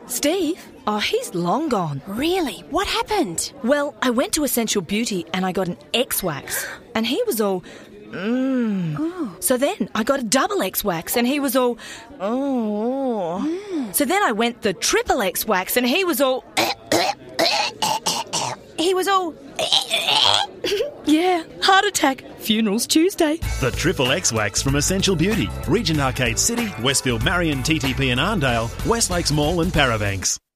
Steve? Oh, he's long gone. Really? What happened? Well, I went to Essential Beauty and I got an X-Wax. And he was all, So then I got a double X-Wax and he was all, So then I went the triple X-Wax and he was all, yeah, heart attack. Funerals Tuesday. The Triple X-Wax from Essential Beauty. Regent Arcade City, Westfield Marion, TTP and Arndale, Westlakes Mall and Parabanks.